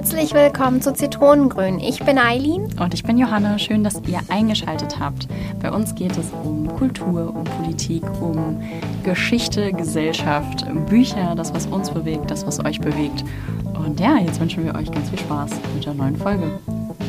Herzlich willkommen zu Zitronengrün. Ich bin Eileen. Und ich bin Johanna. Schön, dass ihr eingeschaltet habt. Bei uns geht es um Kultur, um Politik, um Geschichte, Gesellschaft, Bücher, das, was uns bewegt, das, was euch bewegt. Und ja, jetzt wünschen wir euch ganz viel Spaß mit der neuen Folge.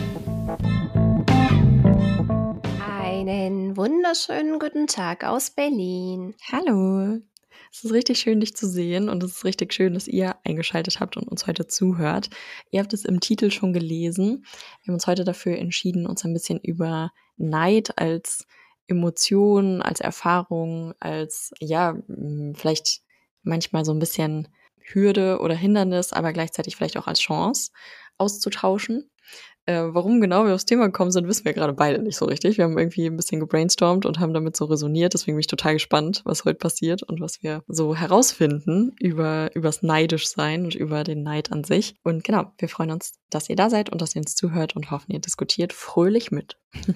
Einen wunderschönen guten Tag aus Berlin. Hallo. Es ist richtig schön, dich zu sehen und es ist richtig schön, dass ihr eingeschaltet habt und uns heute zuhört. Ihr habt es im Titel schon gelesen. Wir haben uns heute dafür entschieden, uns ein bisschen über Neid als Emotion, als Erfahrung, als, ja, vielleicht manchmal so ein bisschen Hürde oder Hindernis, aber gleichzeitig vielleicht auch als Chance auszutauschen. Warum genau wir aufs Thema gekommen sind, wissen wir gerade beide nicht so richtig. Wir haben irgendwie ein bisschen gebrainstormt und haben damit so resoniert. Deswegen bin ich total gespannt, was heute passiert und was wir so herausfinden übers Neidischsein und über den Neid an sich. Und genau, wir freuen uns, dass ihr da seid und dass ihr uns zuhört und hoffen, ihr diskutiert fröhlich mit.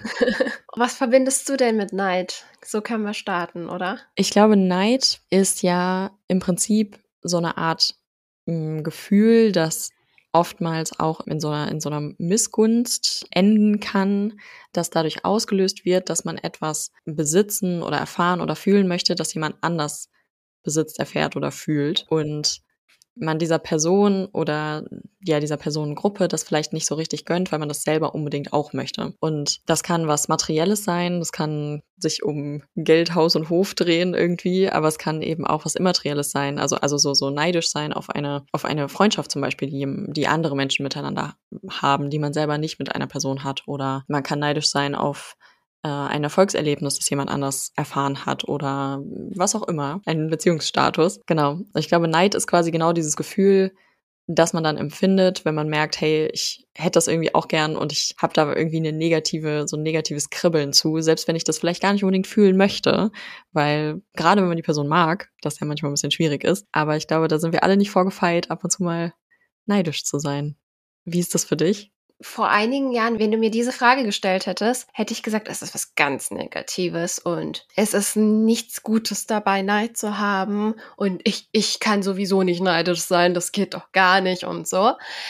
Was verbindest du denn mit Neid? So können wir starten, oder? Ich glaube, Neid ist ja im Prinzip so eine Art Gefühl, das oftmals auch in so einer Missgunst enden kann, dass dadurch ausgelöst wird, dass man etwas besitzen oder erfahren oder fühlen möchte, das jemand anders besitzt, erfährt oder fühlt. Und man dieser Person oder ja dieser Personengruppe das vielleicht nicht so richtig gönnt, weil man das selber unbedingt auch möchte. Und das kann was Materielles sein, das kann sich um Geld, Haus und Hof drehen irgendwie, aber es kann eben auch was Immaterielles sein, also so neidisch sein auf eine Freundschaft zum Beispiel, die andere Menschen miteinander haben, die man selber nicht mit einer Person hat. Oder man kann neidisch sein auf ein Erfolgserlebnis, das jemand anders erfahren hat oder was auch immer, einen Beziehungsstatus. Genau. Ich glaube, Neid ist quasi genau dieses Gefühl, das man dann empfindet, wenn man merkt, hey, ich hätte das irgendwie auch gern und ich habe da irgendwie so ein negatives Kribbeln zu, selbst wenn ich das vielleicht gar nicht unbedingt fühlen möchte, weil gerade wenn man die Person mag, das ja manchmal ein bisschen schwierig ist, aber ich glaube, da sind wir alle nicht vorgefeit, ab und zu mal neidisch zu sein. Wie ist das für dich? Vor einigen Jahren, wenn du mir diese Frage gestellt hättest, hätte ich gesagt, es ist was ganz Negatives und es ist nichts Gutes dabei, Neid zu haben und ich kann sowieso nicht neidisch sein, das geht doch gar nicht und so.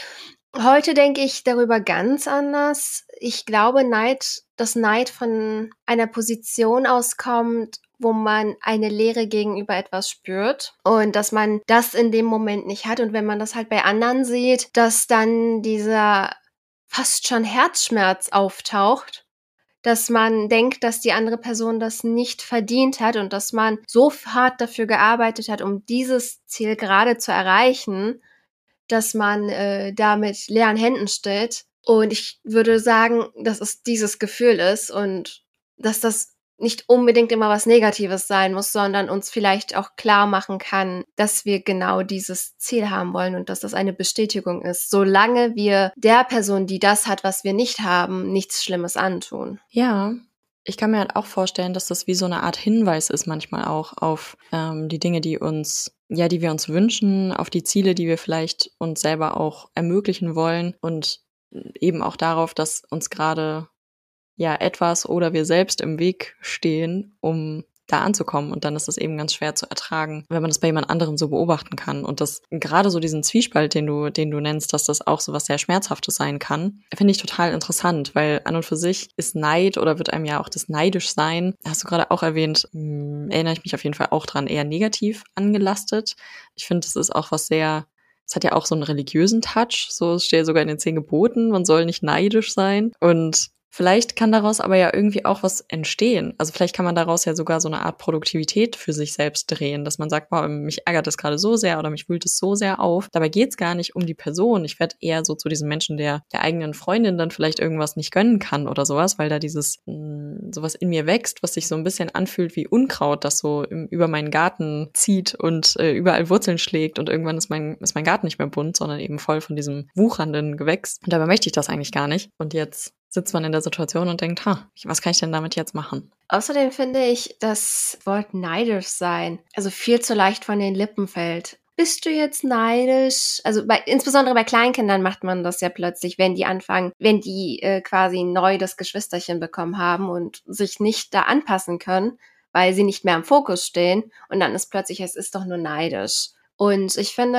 Heute denke ich darüber ganz anders. Ich glaube, dass Neid von einer Position auskommt, wo man eine Leere gegenüber etwas spürt und dass man das in dem Moment nicht hat. Und wenn man das halt bei anderen sieht, dass dann dieser fast schon Herzschmerz auftaucht, dass man denkt, dass die andere Person das nicht verdient hat und dass man so hart dafür gearbeitet hat, um dieses Ziel gerade zu erreichen, dass man da mit leeren Händen steht. Und ich würde sagen, dass es dieses Gefühl ist und dass das nicht unbedingt immer was Negatives sein muss, sondern uns vielleicht auch klar machen kann, dass wir genau dieses Ziel haben wollen und dass das eine Bestätigung ist, solange wir der Person, die das hat, was wir nicht haben, nichts Schlimmes antun. Ja, ich kann mir halt auch vorstellen, dass das wie so eine Art Hinweis ist manchmal auch auf die Dinge, die wir uns wünschen, auf die Ziele, die wir vielleicht uns selber auch ermöglichen wollen und eben auch darauf, dass uns gerade ja etwas oder wir selbst im Weg stehen, um da anzukommen. Und dann ist es eben ganz schwer zu ertragen, wenn man das bei jemand anderem so beobachten kann. Und das gerade so diesen Zwiespalt, den du nennst, dass das auch so was sehr Schmerzhaftes sein kann, finde ich total interessant, weil an und für sich ist Neid oder wird einem ja auch das Neidischsein, hast du gerade auch erwähnt, erinnere ich mich auf jeden Fall auch dran, eher negativ angelastet. Ich finde, das ist auch was sehr, es hat ja auch so einen religiösen Touch, so es steht ja sogar in den 10 Geboten, man soll nicht neidisch sein. Und vielleicht kann daraus aber ja irgendwie auch was entstehen. Also vielleicht kann man daraus ja sogar so eine Art Produktivität für sich selbst drehen, dass man sagt, boah, mich ärgert das gerade so sehr oder mich wühlt es so sehr auf. Dabei geht's gar nicht um die Person. Ich werde eher so zu diesem Menschen, der eigenen Freundin dann vielleicht irgendwas nicht gönnen kann oder sowas, weil da sowas in mir wächst, was sich so ein bisschen anfühlt wie Unkraut, das so über meinen Garten zieht und überall Wurzeln schlägt und irgendwann ist mein Garten nicht mehr bunt, sondern eben voll von diesem wuchernden Gewächs. Und dabei möchte ich das eigentlich gar nicht. Und jetzt sitzt man in der Situation und denkt, was kann ich denn damit jetzt machen? Außerdem finde ich das Wort neidisch sein, also viel zu leicht von den Lippen fällt. Bist du jetzt neidisch? Also insbesondere bei Kleinkindern macht man das ja plötzlich, wenn die quasi neu das Geschwisterchen bekommen haben und sich nicht da anpassen können, weil sie nicht mehr im Fokus stehen und dann ist plötzlich, es ist doch nur neidisch. Und ich finde,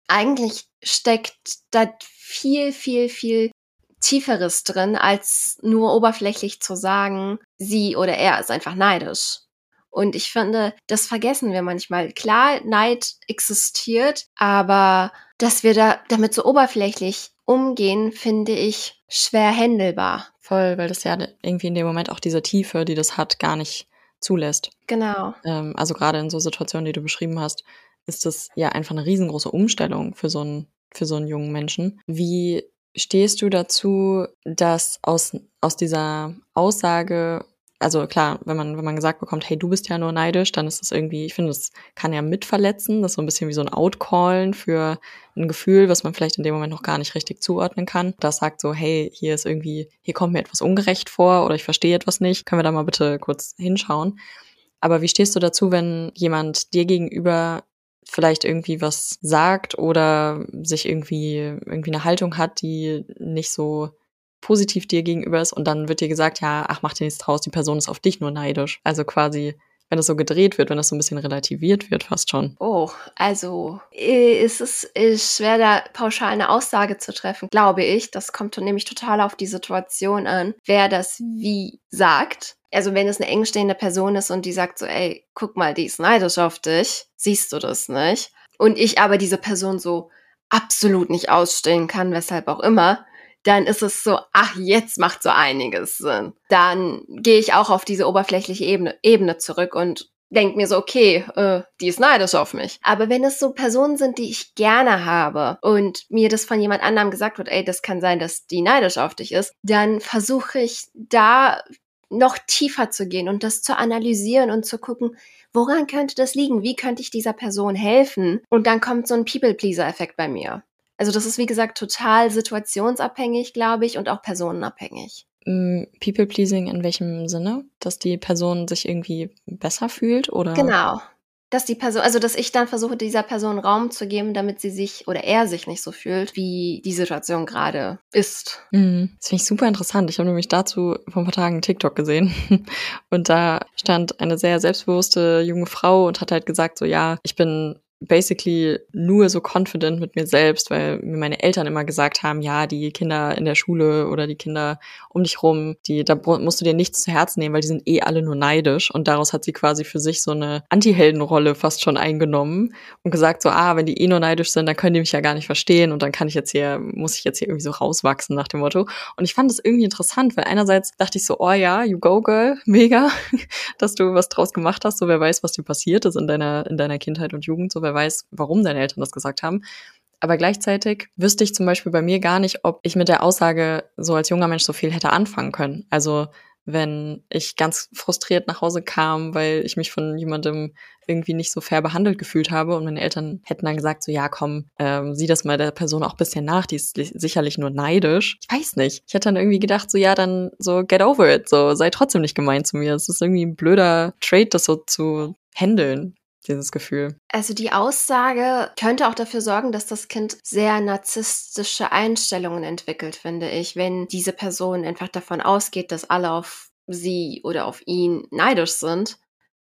eigentlich steckt da viel, viel, viel Tieferes drin, als nur oberflächlich zu sagen, sie oder er ist einfach neidisch. Und ich finde, das vergessen wir manchmal. Klar, Neid existiert, aber dass wir damit so oberflächlich umgehen, finde ich schwer handelbar. Voll, weil das ja irgendwie in dem Moment auch diese Tiefe, die das hat, gar nicht zulässt. Genau. Also gerade in so Situationen, die du beschrieben hast, ist das ja einfach eine riesengroße Umstellung für so einen jungen Menschen. Wie stehst du dazu, dass aus dieser Aussage, also klar, wenn man gesagt bekommt, hey, du bist ja nur neidisch, dann ist das irgendwie, ich finde, das kann ja mitverletzen, das ist so ein bisschen wie so ein Outcallen für ein Gefühl, was man vielleicht in dem Moment noch gar nicht richtig zuordnen kann. Das sagt so, hey, hier kommt mir etwas ungerecht vor oder ich verstehe etwas nicht, können wir da mal bitte kurz hinschauen. Aber wie stehst du dazu, wenn jemand dir gegenüber vielleicht irgendwie was sagt oder sich irgendwie eine Haltung hat, die nicht so positiv dir gegenüber ist und dann wird dir gesagt, ja, ach, mach dir nichts draus, die Person ist auf dich nur neidisch. Also quasi, wenn das so gedreht wird, wenn das so ein bisschen relativiert wird fast schon. Oh, also es ist schwer, da pauschal eine Aussage zu treffen, glaube ich. Das kommt nämlich total auf die Situation an, wer das wie sagt. Also wenn es eine engstehende Person ist und die sagt so, ey, guck mal, die ist neidisch auf dich, siehst du das nicht? Und ich aber diese Person so absolut nicht ausstehen kann, weshalb auch immer, dann ist es so, ach, jetzt macht so einiges Sinn. Dann gehe ich auch auf diese oberflächliche Ebene zurück und denke mir so, okay, die ist neidisch auf mich. Aber wenn es so Personen sind, die ich gerne habe und mir das von jemand anderem gesagt wird, ey, das kann sein, dass die neidisch auf dich ist, dann versuche ich da noch tiefer zu gehen und das zu analysieren und zu gucken, woran könnte das liegen? Wie könnte ich dieser Person helfen? Und dann kommt so ein People-Pleaser-Effekt bei mir. Also das ist, wie gesagt, total situationsabhängig, glaube ich, und auch personenabhängig. People-pleasing in welchem Sinne? Dass die Person sich irgendwie besser fühlt, oder? Genau. Dass ich dann versuche, dieser Person Raum zu geben, damit sie sich oder er sich nicht so fühlt, wie die Situation gerade ist. Das finde ich super interessant. Ich habe nämlich dazu vor ein paar Tagen einen TikTok gesehen und da stand eine sehr selbstbewusste junge Frau und hat halt gesagt so, ja, ich bin basically nur so confident mit mir selbst, weil mir meine Eltern immer gesagt haben, ja, die Kinder in der Schule oder die Kinder um dich rum, da musst du dir nichts zu Herzen nehmen, weil die sind eh alle nur neidisch. Und daraus hat sie quasi für sich so eine Anti-Heldenrolle fast schon eingenommen und gesagt so, wenn die eh nur neidisch sind, dann können die mich ja gar nicht verstehen und dann muss ich jetzt hier irgendwie so rauswachsen nach dem Motto. Und ich fand das irgendwie interessant, weil einerseits dachte ich so, oh ja, you go girl, mega, dass du was draus gemacht hast, so wer weiß, was dir passiert ist in deiner Kindheit und Jugend, so wer weiß, warum deine Eltern das gesagt haben. Aber gleichzeitig wüsste ich zum Beispiel bei mir gar nicht, ob ich mit der Aussage so als junger Mensch so viel hätte anfangen können. Also wenn ich ganz frustriert nach Hause kam, weil ich mich von jemandem irgendwie nicht so fair behandelt gefühlt habe und meine Eltern hätten dann gesagt so, ja komm, sieh das mal der Person auch ein bisschen nach, die ist sicherlich nur neidisch. Ich weiß nicht. Ich hätte dann irgendwie gedacht so, ja dann so get over it, so sei trotzdem nicht gemein zu mir. Es ist irgendwie ein blöder Trait, das so zu handeln, dieses Gefühl. Also die Aussage könnte auch dafür sorgen, dass das Kind sehr narzisstische Einstellungen entwickelt, finde ich, wenn diese Person einfach davon ausgeht, dass alle auf sie oder auf ihn neidisch sind,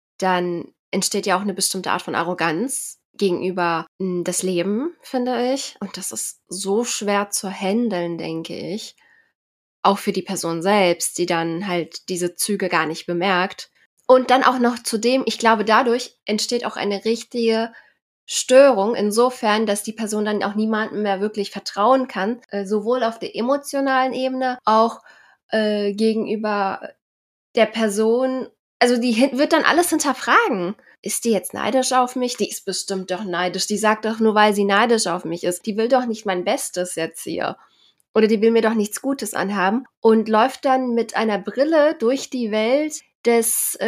dann entsteht ja auch eine bestimmte Art von Arroganz gegenüber das Leben, finde ich. Und das ist so schwer zu handeln, denke ich. Auch für die Person selbst, die dann halt diese Züge gar nicht bemerkt. Und dann auch noch zudem, ich glaube, dadurch entsteht auch eine richtige Störung insofern, dass die Person dann auch niemandem mehr wirklich vertrauen kann, sowohl auf der emotionalen Ebene, auch gegenüber der Person. Also die wird dann alles hinterfragen. Ist die jetzt neidisch auf mich? Die ist bestimmt doch neidisch. Die sagt doch nur, weil sie neidisch auf mich ist. Die will doch nicht mein Bestes jetzt hier. Oder die will mir doch nichts Gutes anhaben. Und läuft dann mit einer Brille durch die Welt des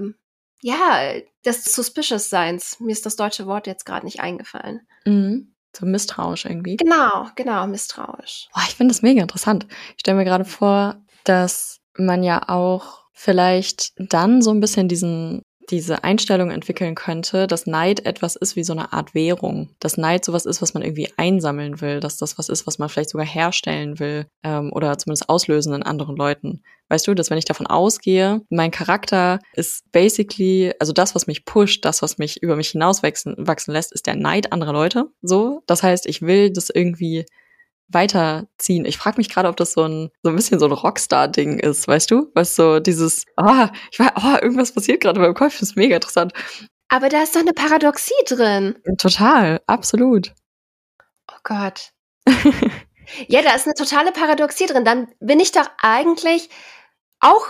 Suspicious-Seins. Mir ist das deutsche Wort jetzt gerade nicht eingefallen. So misstrauisch irgendwie. Genau, misstrauisch. Ich finde das mega interessant. Ich stelle mir gerade vor, dass man ja auch vielleicht dann so ein bisschen diesen diese Einstellung entwickeln könnte, dass Neid etwas ist wie so eine Art Währung. Dass Neid sowas ist, was man irgendwie einsammeln will, dass das was ist, was man vielleicht sogar herstellen will oder zumindest auslösen in anderen Leuten. Weißt du, dass wenn ich davon ausgehe, mein Charakter ist basically, also das, was mich pusht, das, was mich über mich hinauswachsen lässt, ist der Neid anderer Leute. So, das heißt, ich will das irgendwie weiterziehen. Ich frage mich gerade, ob das so ein bisschen so ein Rockstar-Ding ist, weißt du? Was so dieses, irgendwas passiert gerade in meinem Kopf, das ist mega interessant. Aber da ist doch eine Paradoxie drin. Total, absolut. Oh Gott. Ja, da ist eine totale Paradoxie drin. Dann bin ich doch eigentlich auch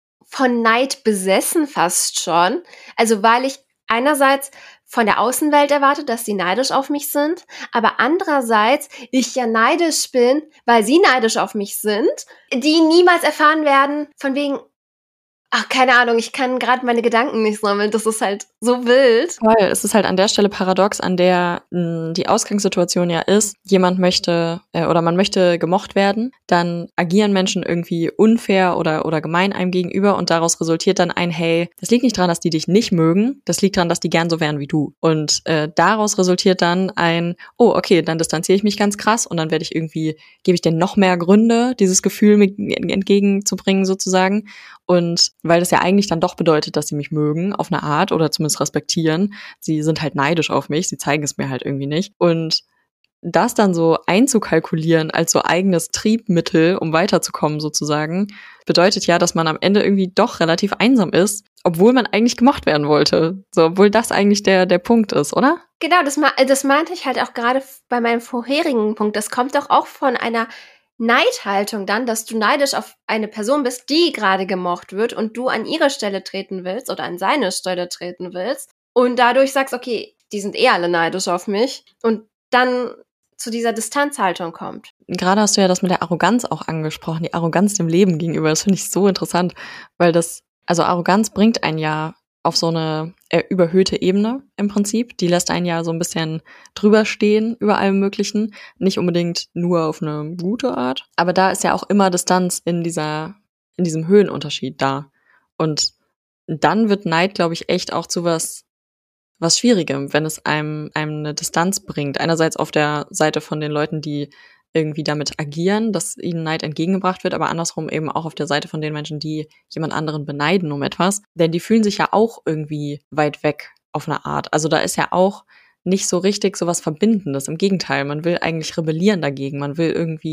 von Neid besessen fast schon. Also weil ich einerseits von der Außenwelt erwarte, dass sie neidisch auf mich sind, aber andererseits ich ja neidisch bin, weil sie neidisch auf mich sind, die niemals erfahren werden, von wegen, ach, keine Ahnung, ich kann gerade meine Gedanken nicht sammeln, das ist halt so wild. Weil es ist halt an der Stelle paradox, an der die Ausgangssituation ja ist, jemand möchte oder man möchte gemocht werden, dann agieren Menschen irgendwie unfair oder gemein einem gegenüber und daraus resultiert dann ein, hey, das liegt nicht daran, dass die dich nicht mögen, das liegt daran, dass die gern so wären wie du. Und daraus resultiert dann ein, oh, okay, dann distanziere ich mich ganz krass und dann gebe ich denen noch mehr Gründe, dieses Gefühl mir entgegenzubringen sozusagen. Und weil das ja eigentlich dann doch bedeutet, dass sie mich mögen, auf eine Art oder zumindest respektieren. Sie sind halt neidisch auf mich, sie zeigen es mir halt irgendwie nicht. Und das dann so einzukalkulieren als so eigenes Triebmittel, um weiterzukommen sozusagen, bedeutet ja, dass man am Ende irgendwie doch relativ einsam ist, obwohl man eigentlich gemocht werden wollte. So, obwohl das eigentlich der Punkt ist, oder? Genau, das meinte ich halt auch gerade bei meinem vorherigen Punkt. Das kommt doch auch von einer Neidhaltung dann, dass du neidisch auf eine Person bist, die gerade gemocht wird und du an ihre Stelle treten willst oder an seine Stelle treten willst und dadurch sagst, okay, die sind alle neidisch auf mich und dann zu dieser Distanzhaltung kommt. Gerade hast du ja das mit der Arroganz auch angesprochen, die Arroganz dem Leben gegenüber. Das finde ich so interessant, weil Arroganz bringt einen ja auf so eine überhöhte Ebene im Prinzip. Die lässt einen ja so ein bisschen drüber stehen über allem Möglichen. Nicht unbedingt nur auf eine gute Art. Aber da ist ja auch immer Distanz in diesem Höhenunterschied da. Und dann wird Neid, glaube ich, echt auch zu was Schwierigem, wenn es einem eine Distanz bringt. Einerseits auf der Seite von den Leuten, die irgendwie damit agieren, dass ihnen Neid entgegengebracht wird, aber andersrum eben auch auf der Seite von den Menschen, die jemand anderen beneiden um etwas. Denn die fühlen sich ja auch irgendwie weit weg auf eine Art. Also da ist ja auch nicht so richtig sowas Verbindendes. Im Gegenteil, man will eigentlich rebellieren dagegen. Man will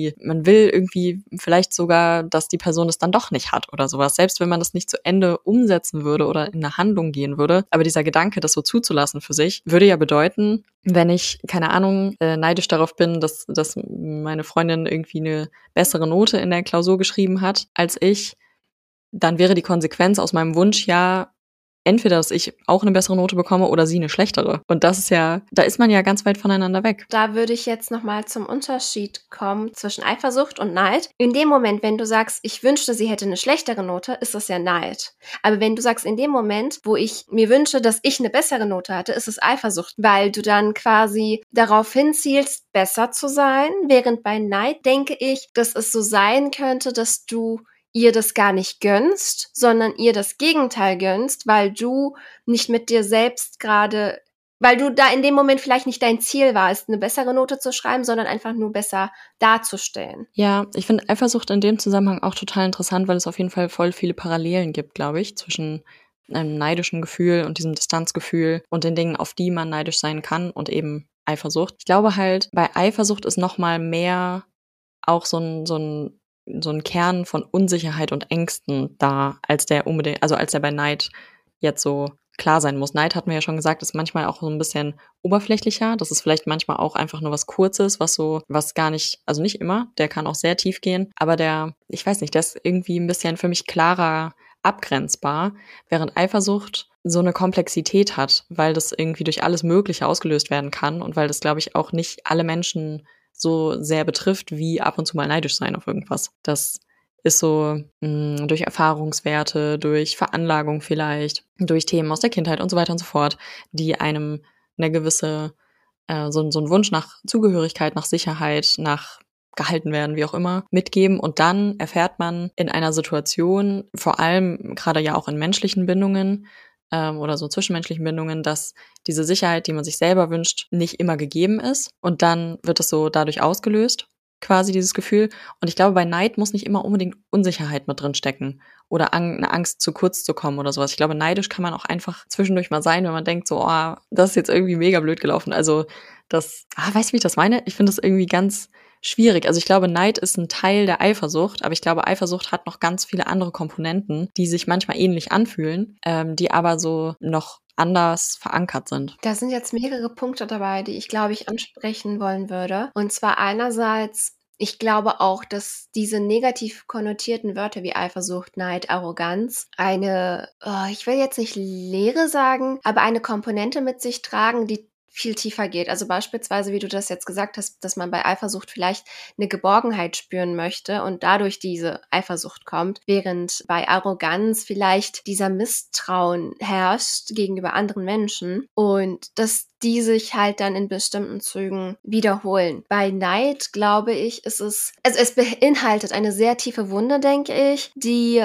irgendwie vielleicht sogar, dass die Person es dann doch nicht hat oder sowas. Selbst wenn man das nicht zu Ende umsetzen würde oder in eine Handlung gehen würde. Aber dieser Gedanke, das so zuzulassen für sich, würde ja bedeuten, wenn ich, keine Ahnung, neidisch darauf bin, dass meine Freundin irgendwie eine bessere Note in der Klausur geschrieben hat als ich, dann wäre die Konsequenz aus meinem Wunsch ja, entweder, dass ich auch eine bessere Note bekomme oder sie eine schlechtere. Und das ist ja, da ist man ja ganz weit voneinander weg. Da würde ich jetzt nochmal zum Unterschied kommen zwischen Eifersucht und Neid. In dem Moment, wenn du sagst, ich wünschte, sie hätte eine schlechtere Note, ist das ja Neid. Aber wenn du sagst, in dem Moment, wo ich mir wünsche, dass ich eine bessere Note hatte, ist es Eifersucht, weil du dann quasi darauf hinzielst, besser zu sein. Während bei Neid denke ich, dass es so sein könnte, dass du ihr das gar nicht gönnst, sondern ihr das Gegenteil gönnst, weil du nicht mit dir selbst gerade, weil du da in dem Moment vielleicht nicht dein Ziel warst, eine bessere Note zu schreiben, sondern einfach nur besser darzustellen. Ja, ich finde Eifersucht in dem Zusammenhang auch total interessant, weil es auf jeden Fall voll viele Parallelen gibt, glaube ich, zwischen einem neidischen Gefühl und diesem Distanzgefühl und den Dingen, auf die man neidisch sein kann und eben Eifersucht. Ich glaube halt, bei Eifersucht ist noch mal mehr auch so ein Kern von Unsicherheit und Ängsten da, als der bei Neid jetzt so klar sein muss. Neid, hatten wir ja schon gesagt, ist manchmal auch so ein bisschen oberflächlicher. Das ist vielleicht manchmal auch einfach nur was Kurzes, was gar nicht, also nicht immer, der kann auch sehr tief gehen, aber ich weiß nicht, der ist irgendwie ein bisschen für mich klarer abgrenzbar, während Eifersucht so eine Komplexität hat, weil das irgendwie durch alles Mögliche ausgelöst werden kann und weil das, glaube ich, auch nicht alle Menschen so sehr betrifft, wie ab und zu mal neidisch sein auf irgendwas. Das ist so durch Erfahrungswerte, durch Veranlagung vielleicht, durch Themen aus der Kindheit und so weiter und so fort, die einem eine gewisse, so ein Wunsch nach Zugehörigkeit, nach Sicherheit, nach gehalten werden, wie auch immer, mitgeben. Und dann erfährt man in einer Situation, vor allem gerade ja auch in menschlichen Bindungen, oder so zwischenmenschlichen Bindungen, dass diese Sicherheit, die man sich selber wünscht, nicht immer gegeben ist. Und dann wird es so dadurch ausgelöst, quasi dieses Gefühl. Und ich glaube, bei Neid muss nicht immer unbedingt Unsicherheit mit drin stecken oder eine Angst, zu kurz zu kommen oder sowas. Ich glaube, neidisch kann man auch einfach zwischendurch mal sein, wenn man denkt so, oh, das ist jetzt irgendwie mega blöd gelaufen. Also weißt du, wie ich das meine? Ich finde das irgendwie ganz schwierig. Also ich glaube, Neid ist ein Teil der Eifersucht, aber ich glaube, Eifersucht hat noch ganz viele andere Komponenten, die sich manchmal ähnlich anfühlen, die aber so noch anders verankert sind. Da sind jetzt mehrere Punkte dabei, die ich, glaube ich, ansprechen wollen würde. Und zwar einerseits, ich glaube auch, dass diese negativ konnotierten Wörter wie Eifersucht, Neid, Arroganz ich will jetzt nicht Leere sagen, aber eine Komponente mit sich tragen, die viel tiefer geht. Also beispielsweise, wie du das jetzt gesagt hast, dass man bei Eifersucht vielleicht eine Geborgenheit spüren möchte und dadurch diese Eifersucht kommt, während bei Arroganz vielleicht dieser Misstrauen herrscht gegenüber anderen Menschen und dass die sich halt dann in bestimmten Zügen wiederholen. Bei Neid, glaube ich, es beinhaltet eine sehr tiefe Wunde, denke ich, die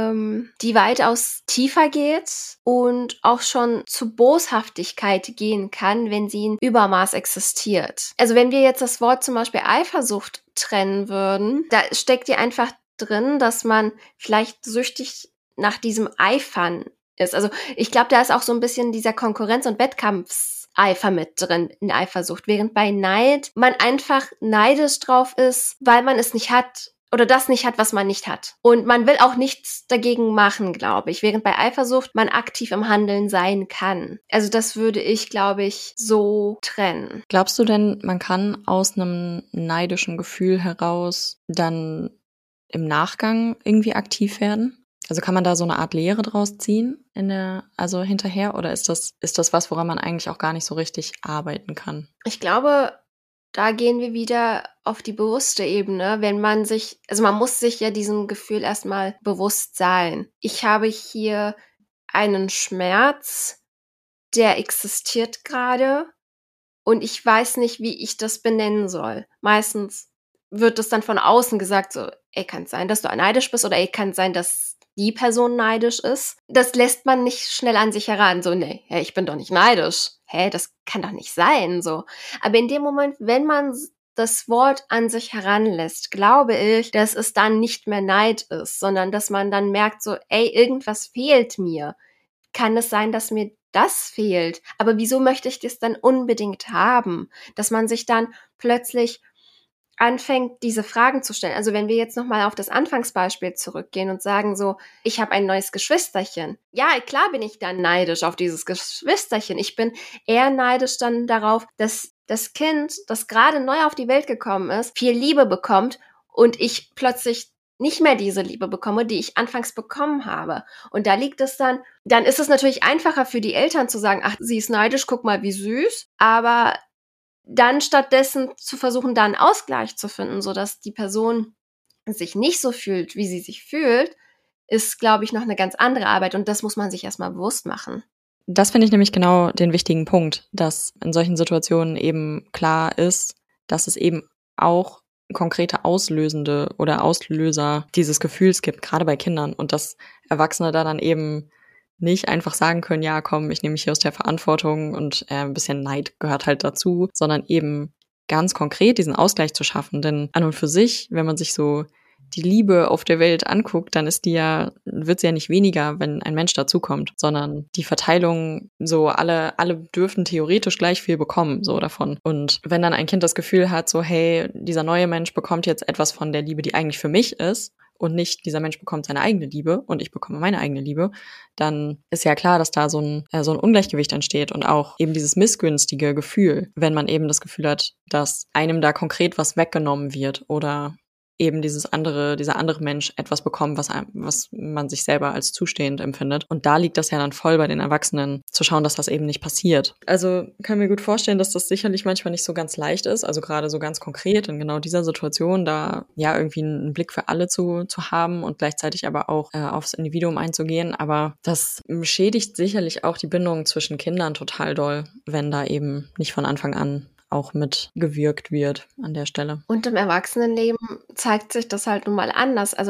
weitaus tiefer geht und auch schon zu Boshaftigkeit gehen kann, wenn sie in Übermaß existiert. Also wenn wir jetzt das Wort zum Beispiel Eifersucht trennen würden, da steckt ja einfach drin, dass man vielleicht süchtig nach diesem Eifern ist. Also ich glaube, da ist auch so ein bisschen dieser Konkurrenz- und Wettkampfseifer mit drin in Eifersucht, während bei Neid man einfach neidisch drauf ist, weil man es nicht hat oder das nicht hat, was man nicht hat. Und man will auch nichts dagegen machen, glaube ich, während bei Eifersucht man aktiv im Handeln sein kann. Also das würde ich, glaube ich, so trennen. Glaubst du denn, man kann aus einem neidischen Gefühl heraus dann im Nachgang irgendwie aktiv werden? Also kann man da so eine Art Lehre draus ziehen also hinterher, oder ist das was, woran man eigentlich auch gar nicht so richtig arbeiten kann? Ich glaube, da gehen wir wieder auf die bewusste Ebene, wenn man muss sich ja diesem Gefühl erstmal bewusst sein. Ich habe hier einen Schmerz, der existiert gerade und ich weiß nicht, wie ich das benennen soll. Meistens wird das dann von außen gesagt, so, kann es sein, dass du neidisch bist, oder kann es sein, dass die Person neidisch ist. Das lässt man nicht schnell an sich heran. So, nee, ich bin doch nicht neidisch. Das kann doch nicht sein, so. Aber in dem Moment, wenn man das Wort an sich heranlässt, glaube ich, dass es dann nicht mehr Neid ist, sondern dass man dann merkt so, irgendwas fehlt mir. Kann es sein, dass mir das fehlt? Aber wieso möchte ich das dann unbedingt haben? Dass man sich dann plötzlich anfängt, diese Fragen zu stellen. Also wenn wir jetzt nochmal auf das Anfangsbeispiel zurückgehen und sagen so, ich habe ein neues Geschwisterchen. Ja, klar bin ich dann neidisch auf dieses Geschwisterchen. Ich bin eher neidisch dann darauf, dass das Kind, das gerade neu auf die Welt gekommen ist, viel Liebe bekommt und ich plötzlich nicht mehr diese Liebe bekomme, die ich anfangs bekommen habe. Und da liegt es dann ist es natürlich einfacher für die Eltern zu sagen, ach, sie ist neidisch, guck mal, wie süß. Aber dann stattdessen zu versuchen, da einen Ausgleich zu finden, sodass die Person sich nicht so fühlt, wie sie sich fühlt, ist, glaube ich, noch eine ganz andere Arbeit. Und das muss man sich erstmal bewusst machen. Das finde ich nämlich genau den wichtigen Punkt, dass in solchen Situationen eben klar ist, dass es eben auch konkrete Auslösende oder Auslöser dieses Gefühls gibt, gerade bei Kindern, und dass Erwachsene da dann eben nicht einfach sagen können, ja, komm, ich nehme mich hier aus der Verantwortung und ein bisschen Neid gehört halt dazu, sondern eben ganz konkret diesen Ausgleich zu schaffen. Denn an und für sich, wenn man sich so die Liebe auf der Welt anguckt, dann wird sie ja nicht weniger, wenn ein Mensch dazukommt, sondern die Verteilung, so alle dürfen theoretisch gleich viel bekommen, so davon. Und wenn dann ein Kind das Gefühl hat, so, hey, dieser neue Mensch bekommt jetzt etwas von der Liebe, die eigentlich für mich ist, und nicht dieser Mensch bekommt seine eigene Liebe und ich bekomme meine eigene Liebe, dann ist ja klar, dass da so ein Ungleichgewicht entsteht und auch eben dieses missgünstige Gefühl, wenn man eben das Gefühl hat, dass einem da konkret was weggenommen wird oder eben dieser andere Mensch etwas bekommt, was man sich selber als zustehend empfindet. Und da liegt das ja dann voll bei den Erwachsenen, zu schauen, dass das eben nicht passiert. Also kann mir gut vorstellen, dass das sicherlich manchmal nicht so ganz leicht ist, also gerade so ganz konkret in genau dieser Situation, da ja irgendwie einen Blick für alle zu haben und gleichzeitig aber auch aufs Individuum einzugehen. Aber das schädigt sicherlich auch die Bindung zwischen Kindern total doll, wenn da eben nicht von Anfang an auch mitgewirkt wird an der Stelle. Und im Erwachsenenleben zeigt sich das halt nun mal anders. Also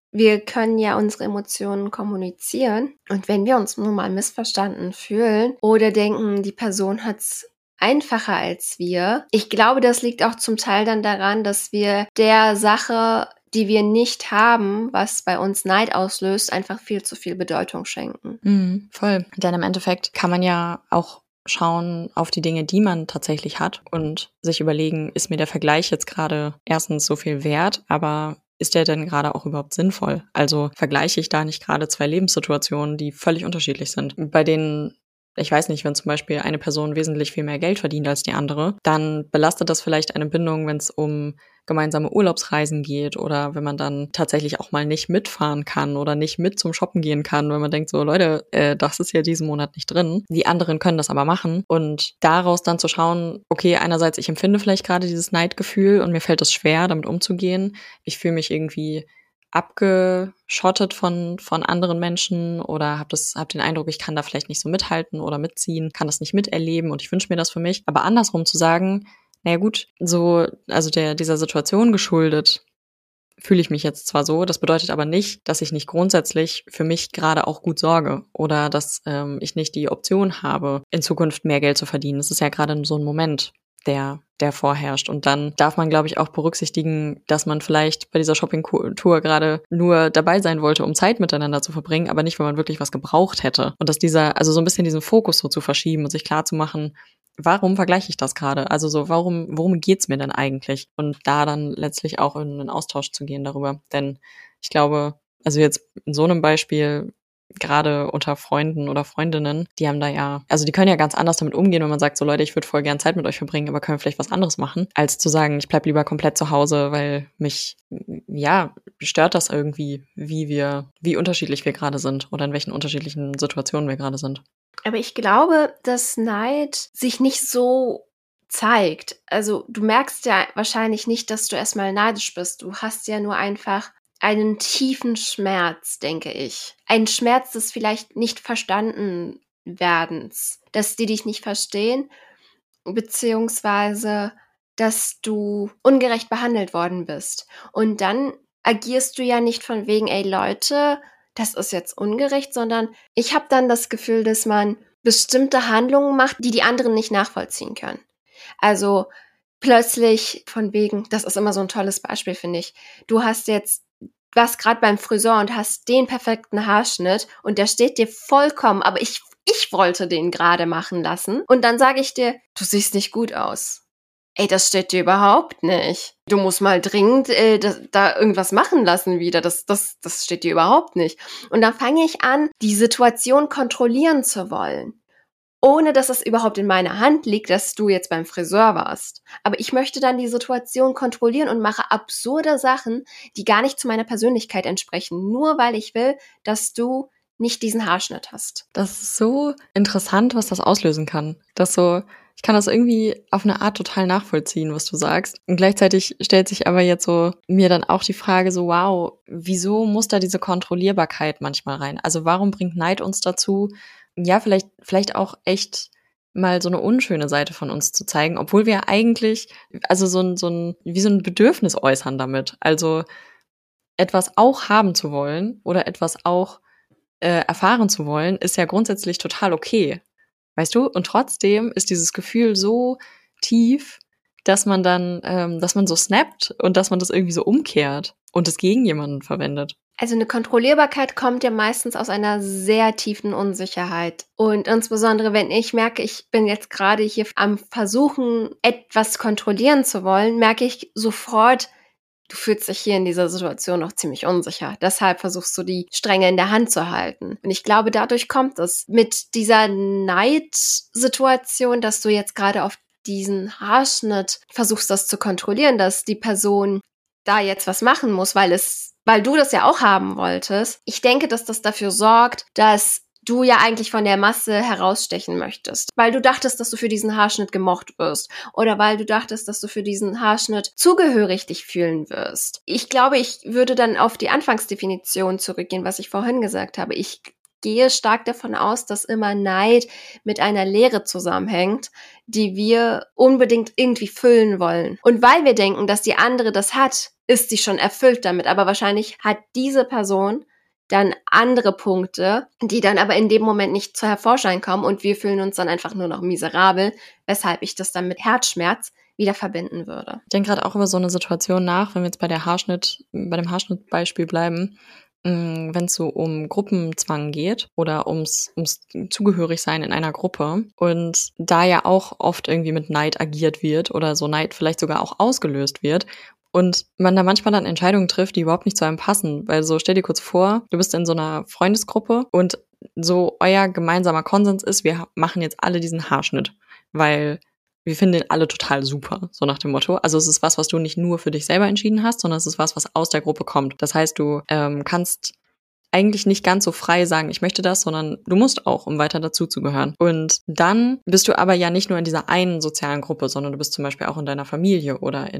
wir können ja unsere Emotionen kommunizieren. Und wenn wir uns nun mal missverstanden fühlen oder denken, die Person hat's einfacher als wir, ich glaube, das liegt auch zum Teil dann daran, dass wir der Sache, die wir nicht haben, was bei uns Neid auslöst, einfach viel zu viel Bedeutung schenken. Voll. Denn im Endeffekt kann man ja auch schauen auf die Dinge, die man tatsächlich hat und sich überlegen, ist mir der Vergleich jetzt gerade erstens so viel wert, aber ist der denn gerade auch überhaupt sinnvoll? Also vergleiche ich da nicht gerade zwei Lebenssituationen, die völlig unterschiedlich sind, bei denen ich weiß nicht, wenn zum Beispiel eine Person wesentlich viel mehr Geld verdient als die andere, dann belastet das vielleicht eine Bindung, wenn es um gemeinsame Urlaubsreisen geht oder wenn man dann tatsächlich auch mal nicht mitfahren kann oder nicht mit zum Shoppen gehen kann, wenn man denkt so, Leute, das ist ja diesen Monat nicht drin. Die anderen können das aber machen und daraus dann zu schauen, okay, einerseits ich empfinde vielleicht gerade dieses Neidgefühl und mir fällt es schwer, damit umzugehen. Ich fühle mich irgendwie abgeschottet von anderen Menschen oder hab den Eindruck, ich kann da vielleicht nicht so mithalten oder mitziehen, kann das nicht miterleben und ich wünsche mir das für mich. Aber andersrum zu sagen, naja gut, so, also dieser Situation geschuldet, fühle ich mich jetzt zwar so, das bedeutet aber nicht, dass ich nicht grundsätzlich für mich gerade auch gut sorge oder dass ich nicht die Option habe, in Zukunft mehr Geld zu verdienen. Das ist ja gerade so ein Moment, der vorherrscht. Und dann darf man, glaube ich, auch berücksichtigen, dass man vielleicht bei dieser Shopping-Tour gerade nur dabei sein wollte, um Zeit miteinander zu verbringen, aber nicht, weil man wirklich was gebraucht hätte. Und dass also so ein bisschen diesen Fokus so zu verschieben und sich klar zu machen, warum vergleiche ich das gerade? Also so, worum geht's mir denn eigentlich? Und da dann letztlich auch in einen Austausch zu gehen darüber. Denn ich glaube, also jetzt in so einem Beispiel, gerade unter Freunden oder Freundinnen, die haben da ja, also die können ja ganz anders damit umgehen, wenn man sagt, so Leute, ich würde voll gern Zeit mit euch verbringen, aber können wir vielleicht was anderes machen, als zu sagen, ich bleib lieber komplett zu Hause, weil mich, ja, stört das irgendwie, wie unterschiedlich wir gerade sind oder in welchen unterschiedlichen Situationen wir gerade sind. Aber ich glaube, dass Neid sich nicht so zeigt. Also du merkst ja wahrscheinlich nicht, dass du erstmal neidisch bist. Du hast ja nur einfach einen tiefen Schmerz, denke ich. Ein Schmerz des vielleicht nicht verstanden werdens, dass die dich nicht verstehen, beziehungsweise dass du ungerecht behandelt worden bist. Und dann agierst du ja nicht von wegen, ey Leute, das ist jetzt ungerecht, sondern ich habe dann das Gefühl, dass man bestimmte Handlungen macht, die die anderen nicht nachvollziehen können. Also plötzlich von wegen, das ist immer so ein tolles Beispiel, finde ich. Du warst gerade beim Friseur und hast den perfekten Haarschnitt und der steht dir vollkommen, aber ich wollte den gerade machen lassen. Und dann sage ich dir, du siehst nicht gut aus. Ey, das steht dir überhaupt nicht. Du musst mal dringend da irgendwas machen lassen wieder. Das steht dir überhaupt nicht. Und dann fange ich an, die Situation kontrollieren zu wollen. Ohne dass es überhaupt in meiner Hand liegt, dass du jetzt beim Friseur warst. Aber ich möchte dann die Situation kontrollieren und mache absurde Sachen, die gar nicht zu meiner Persönlichkeit entsprechen. Nur weil ich will, dass du nicht diesen Haarschnitt hast. Das ist so interessant, was das auslösen kann. Ich kann das irgendwie auf eine Art total nachvollziehen, was du sagst. Und gleichzeitig stellt sich aber jetzt so mir dann auch die Frage so, wow, wieso muss da diese Kontrollierbarkeit manchmal rein? Also warum bringt Neid uns dazu, ja, vielleicht auch echt mal so eine unschöne Seite von uns zu zeigen, obwohl wir eigentlich, also wie so ein Bedürfnis äußern damit. Also etwas auch haben zu wollen oder etwas auch erfahren zu wollen, ist ja grundsätzlich total okay. Weißt du? Und trotzdem ist dieses Gefühl so tief, dass man dass man so snappt und dass man das irgendwie so umkehrt und es gegen jemanden verwendet. Also eine Kontrollierbarkeit kommt ja meistens aus einer sehr tiefen Unsicherheit. Und insbesondere, wenn ich merke, ich bin jetzt gerade hier am Versuchen, etwas kontrollieren zu wollen, merke ich sofort, du fühlst dich hier in dieser Situation noch ziemlich unsicher. Deshalb versuchst du, die Stränge in der Hand zu halten. Und ich glaube, dadurch kommt es mit dieser Neidsituation, dass du jetzt gerade auf diesen Haarschnitt versuchst, das zu kontrollieren, dass die Person da jetzt was machen muss, weil du das ja auch haben wolltest. Ich denke, dass das dafür sorgt, dass du ja eigentlich von der Masse herausstechen möchtest, weil du dachtest, dass du für diesen Haarschnitt gemocht wirst oder weil du dachtest, dass du für diesen Haarschnitt zugehörig dich fühlen wirst. Ich glaube, ich würde dann auf die Anfangsdefinition zurückgehen, was ich vorhin gesagt habe. Ich gehe stark davon aus, dass immer Neid mit einer Leere zusammenhängt, die wir unbedingt irgendwie füllen wollen. Und weil wir denken, dass die andere das hat, ist sie schon erfüllt damit. Aber wahrscheinlich hat diese Person dann andere Punkte, die dann aber in dem Moment nicht zu Hervorschein kommen und wir fühlen uns dann einfach nur noch miserabel, weshalb ich das dann mit Herzschmerz wieder verbinden würde. Ich denke gerade auch über so eine Situation nach, wenn wir jetzt bei dem Haarschnittbeispiel bleiben, wenn es so um Gruppenzwang geht oder ums Zugehörigsein in einer Gruppe und da ja auch oft irgendwie mit Neid agiert wird oder so Neid vielleicht sogar auch ausgelöst wird und man da manchmal dann Entscheidungen trifft, die überhaupt nicht zu einem passen. Weil so stell dir kurz vor, du bist in so einer Freundesgruppe und so euer gemeinsamer Konsens ist, wir machen jetzt alle diesen Haarschnitt, weil wir finden den alle total super, so nach dem Motto. Also es ist was du nicht nur für dich selber entschieden hast, sondern es ist was aus der Gruppe kommt. Das heißt, du kannst eigentlich nicht ganz so frei sagen, ich möchte das, sondern du musst auch, um weiter dazuzugehören. Und dann bist du aber ja nicht nur in dieser einen sozialen Gruppe, sondern du bist zum Beispiel auch in deiner Familie oder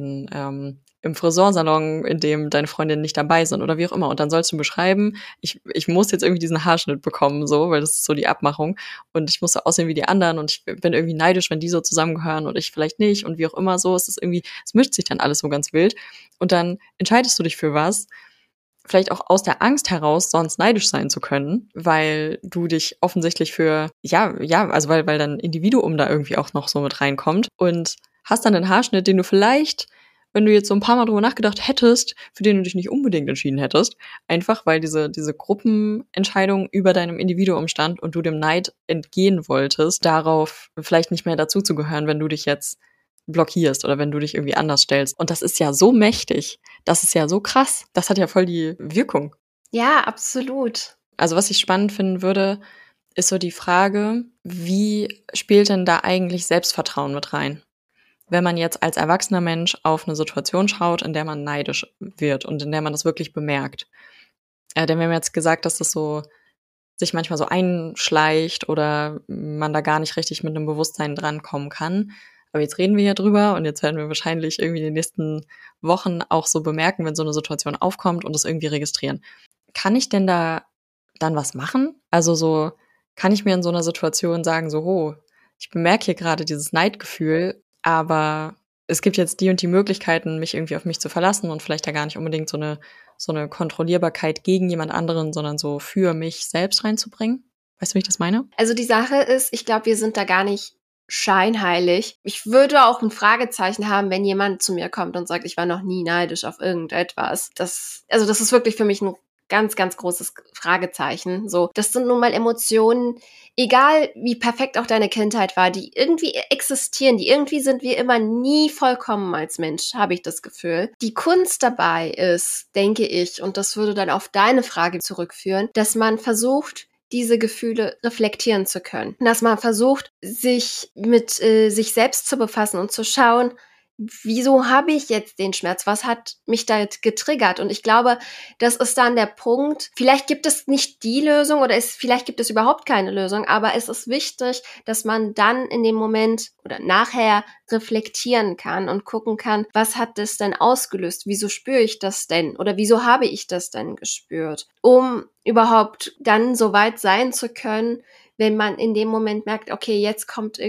im Friseursalon, in dem deine Freundinnen nicht dabei sind oder wie auch immer. Und dann sollst du beschreiben, ich muss jetzt irgendwie diesen Haarschnitt bekommen, so, weil das ist so die Abmachung. Und ich muss so aussehen wie die anderen und ich bin irgendwie neidisch, wenn die so zusammengehören und ich vielleicht nicht und wie auch immer so. Es mischt sich dann alles so ganz wild. Und dann entscheidest du dich für was, vielleicht auch aus der Angst heraus, sonst neidisch sein zu können, weil du dich offensichtlich für, also weil dein Individuum da irgendwie auch noch so mit reinkommt und hast dann einen Haarschnitt, den du vielleicht, wenn du jetzt so ein paar Mal drüber nachgedacht hättest, für den du dich nicht unbedingt entschieden hättest, einfach weil diese Gruppenentscheidung über deinem Individuum stand und du dem Neid entgehen wolltest, darauf vielleicht nicht mehr dazuzugehören, wenn du dich jetzt blockierst oder wenn du dich irgendwie anders stellst. Und das ist ja so mächtig, das ist ja so krass, das hat ja voll die Wirkung. Ja, absolut. Also was ich spannend finden würde, ist so die Frage, wie spielt denn da eigentlich Selbstvertrauen mit rein? Wenn man jetzt als erwachsener Mensch auf eine Situation schaut, in der man neidisch wird und in der man das wirklich bemerkt. Denn wir haben jetzt gesagt, dass das so sich manchmal so einschleicht oder man da gar nicht richtig mit einem Bewusstsein drankommen kann. Aber jetzt reden wir ja drüber und jetzt werden wir wahrscheinlich irgendwie in den nächsten Wochen auch so bemerken, wenn so eine Situation aufkommt und das irgendwie registrieren. Kann ich denn da dann was machen? Also so, kann ich mir in so einer Situation sagen, so, oh, ich bemerke hier gerade dieses Neidgefühl, aber es gibt jetzt die und die Möglichkeiten, mich irgendwie auf mich zu verlassen und vielleicht da gar nicht unbedingt so eine Kontrollierbarkeit gegen jemand anderen, sondern so für mich selbst reinzubringen. Weißt du, wie ich das meine? Also die Sache ist, ich glaube, wir sind da gar nicht scheinheilig. Ich würde auch ein Fragezeichen haben, wenn jemand zu mir kommt und sagt, ich war noch nie neidisch auf irgendetwas. Das ist wirklich für mich ein ganz, ganz großes Fragezeichen. So, das sind nun mal Emotionen, egal wie perfekt auch deine Kindheit war, die irgendwie existieren, die irgendwie sind wir immer nie vollkommen als Mensch, habe ich das Gefühl. Die Kunst dabei ist, denke ich, und das würde dann auf deine Frage zurückführen, dass man versucht, diese Gefühle reflektieren zu können. Dass man versucht, sich mit sich selbst zu befassen und zu schauen, wieso habe ich jetzt den Schmerz? Was hat mich da getriggert? Und ich glaube, das ist dann der Punkt. Vielleicht gibt es nicht die Lösung oder vielleicht gibt es überhaupt keine Lösung, aber es ist wichtig, dass man dann in dem Moment oder nachher reflektieren kann und gucken kann, was hat das denn ausgelöst? Wieso spüre ich das denn? Oder wieso habe ich das denn gespürt? Um überhaupt dann so weit sein zu können, wenn man in dem Moment merkt, okay, jetzt kommt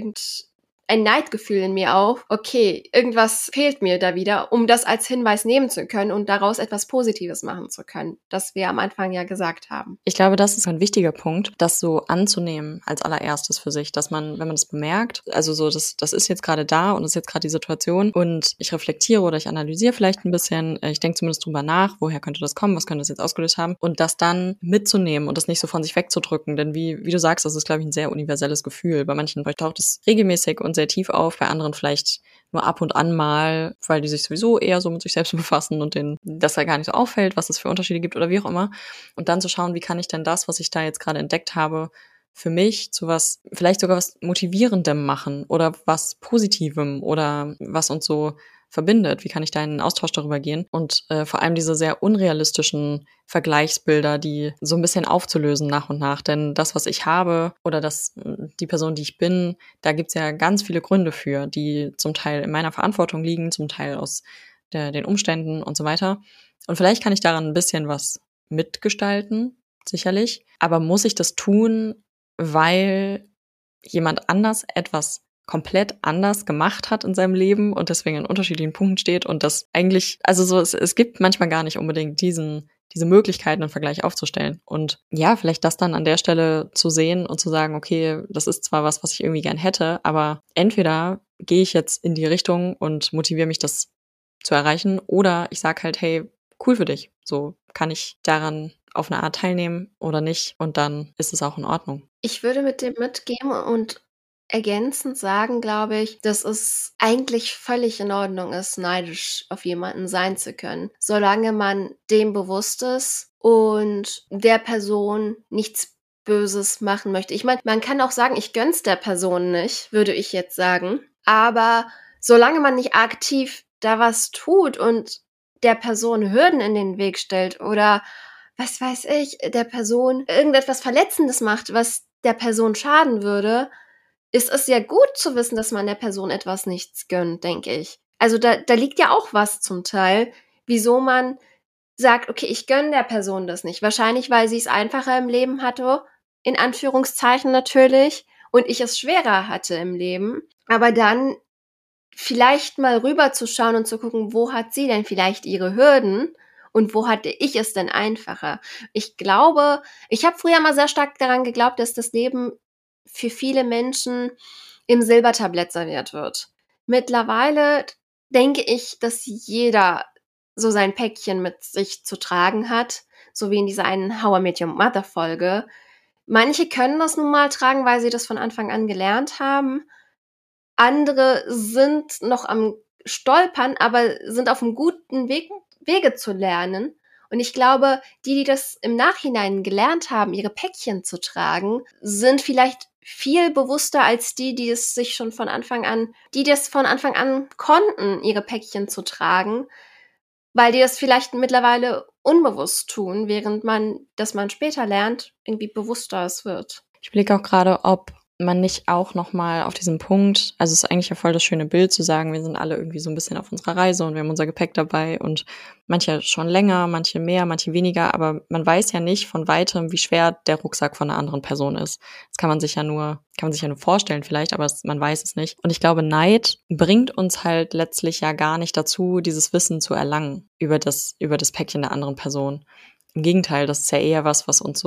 ein Neidgefühl in mir auf, okay, irgendwas fehlt mir da wieder, um das als Hinweis nehmen zu können und daraus etwas Positives machen zu können, das wir am Anfang ja gesagt haben. Ich glaube, das ist ein wichtiger Punkt, das so anzunehmen als allererstes für sich, dass man, wenn man das bemerkt, also so, das ist jetzt gerade da und das ist jetzt gerade die Situation und ich reflektiere oder ich analysiere vielleicht ein bisschen, ich denke zumindest drüber nach, woher könnte das kommen, was könnte das jetzt ausgelöst haben und das dann mitzunehmen und das nicht so von sich wegzudrücken, denn wie du sagst, das ist, glaube ich, ein sehr universelles Gefühl. Bei manchen taucht es regelmäßig und sehr tief auf, bei anderen vielleicht nur ab und an mal, weil die sich sowieso eher so mit sich selbst befassen und denen das ja gar nicht so auffällt, was es für Unterschiede gibt oder wie auch immer. Und dann zu schauen, wie kann ich denn das, was ich da jetzt gerade entdeckt habe, für mich zu was, vielleicht sogar was Motivierendem machen oder was Positivem oder was uns so verbindet. Wie kann ich da in einen Austausch darüber gehen? Und vor allem diese sehr unrealistischen Vergleichsbilder, die so ein bisschen aufzulösen nach und nach. Denn das, was ich habe oder die Person, die ich bin, da gibt's ja ganz viele Gründe für, die zum Teil in meiner Verantwortung liegen, zum Teil aus den Umständen und so weiter. Und vielleicht kann ich daran ein bisschen was mitgestalten sicherlich. Aber muss ich das tun, weil jemand anders etwas komplett anders gemacht hat in seinem Leben und deswegen in unterschiedlichen Punkten steht und das eigentlich, also so, es gibt manchmal gar nicht unbedingt diese Möglichkeiten, einen Vergleich aufzustellen. Und ja, vielleicht das dann an der Stelle zu sehen und zu sagen, okay, das ist zwar was ich irgendwie gern hätte, aber entweder gehe ich jetzt in die Richtung und motiviere mich, das zu erreichen, oder ich sag halt, hey, cool für dich. So kann ich daran auf eine Art teilnehmen oder nicht und dann ist es auch in Ordnung. Ich würde mit dem mitgehen und ergänzend sagen, glaube ich, dass es eigentlich völlig in Ordnung ist, neidisch auf jemanden sein zu können, solange man dem bewusst ist und der Person nichts Böses machen möchte. Ich meine, man kann auch sagen, ich gönn's der Person nicht, würde ich jetzt sagen, aber solange man nicht aktiv da was tut und der Person Hürden in den Weg stellt oder was weiß ich, der Person irgendetwas Verletzendes macht, was der Person schaden würde, ist es ja gut zu wissen, dass man der Person etwas nichts gönnt, denke ich. Also da liegt ja auch was zum Teil, wieso man sagt, okay, ich gönne der Person das nicht. Wahrscheinlich, weil sie es einfacher im Leben hatte, in Anführungszeichen natürlich, und ich es schwerer hatte im Leben. Aber dann vielleicht mal rüberzuschauen und zu gucken, wo hat sie denn vielleicht ihre Hürden und wo hatte ich es denn einfacher? Ich glaube, ich habe früher mal sehr stark daran geglaubt, dass das Leben für viele Menschen im Silbertablett serviert wird. Mittlerweile denke ich, dass jeder so sein Päckchen mit sich zu tragen hat, so wie in dieser einen How I Met Your Mother Folge. Manche können das nun mal tragen, weil sie das von Anfang an gelernt haben. Andere sind noch am Stolpern, aber sind auf einem guten Wege zu lernen. Und ich glaube, die das im Nachhinein gelernt haben, ihre Päckchen zu tragen, sind vielleicht viel bewusster als die es sich schon von Anfang an, die das von Anfang an konnten, ihre Päckchen zu tragen, weil die das vielleicht mittlerweile unbewusst tun, während man später lernt, irgendwie bewusster es wird. Ich blicke auch gerade, ob man nicht auch nochmal auf diesen Punkt, also es ist eigentlich ja voll das schöne Bild zu sagen, wir sind alle irgendwie so ein bisschen auf unserer Reise und wir haben unser Gepäck dabei und manche schon länger, manche mehr, manche weniger, aber man weiß ja nicht von weitem, wie schwer der Rucksack von einer anderen Person ist. Das kann man sich ja nur vorstellen vielleicht, aber man weiß es nicht. Und ich glaube, Neid bringt uns halt letztlich ja gar nicht dazu, dieses Wissen zu erlangen über das Päckchen der anderen Person. Im Gegenteil, das ist ja eher was uns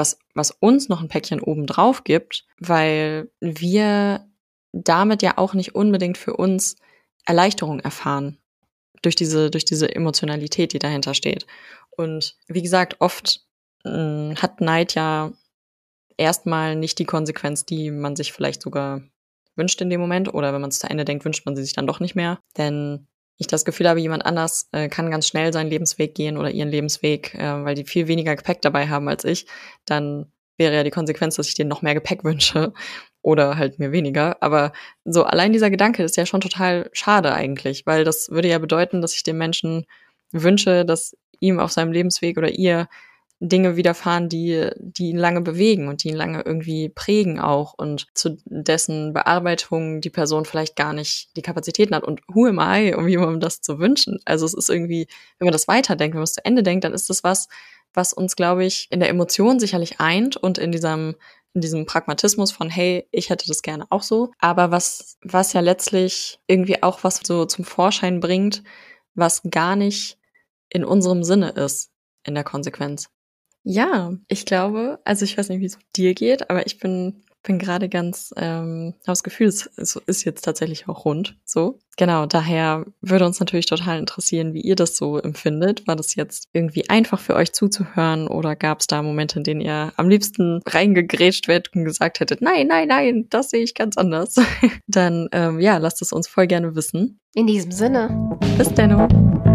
noch ein Päckchen obendrauf gibt, weil wir damit ja auch nicht unbedingt für uns Erleichterung erfahren durch diese Emotionalität, die dahinter steht. Und wie gesagt, oft hat Neid ja erstmal nicht die Konsequenz, die man sich vielleicht sogar wünscht in dem Moment, oder wenn man es zu Ende denkt, wünscht man sie sich dann doch nicht mehr, denn ich das Gefühl habe, jemand anders kann ganz schnell seinen Lebensweg gehen oder ihren Lebensweg, weil die viel weniger Gepäck dabei haben als ich, dann wäre ja die Konsequenz, dass ich denen noch mehr Gepäck wünsche oder halt mir weniger. Aber so allein dieser Gedanke ist ja schon total schade eigentlich, weil das würde ja bedeuten, dass ich dem Menschen wünsche, dass ihm auf seinem Lebensweg oder ihr Dinge widerfahren, die ihn lange bewegen und die ihn lange irgendwie prägen auch und zu dessen Bearbeitung die Person vielleicht gar nicht die Kapazitäten hat. Und who am I, um jemandem das zu wünschen? Also es ist irgendwie, wenn man das weiterdenkt, wenn man es zu Ende denkt, dann ist das was uns, glaube ich, in der Emotion sicherlich eint und in diesem Pragmatismus von, hey, ich hätte das gerne auch so, aber was ja letztlich irgendwie auch was so zum Vorschein bringt, was gar nicht in unserem Sinne ist in der Konsequenz. Ja, ich glaube, also ich weiß nicht, wie es dir geht, aber ich bin gerade ganz, habe das Gefühl, es ist jetzt tatsächlich auch rund, so. Genau, daher würde uns natürlich total interessieren, wie ihr das so empfindet. War das jetzt irgendwie einfach für euch zuzuhören oder gab es da Momente, in denen ihr am liebsten reingegrätscht werdet und gesagt hättet, nein, das sehe ich ganz anders. Dann, ja, lasst es uns voll gerne wissen. In diesem Sinne. Bis dann.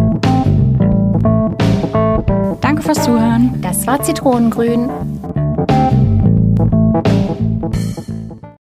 Danke fürs Zuhören. Das war Zitronengrün.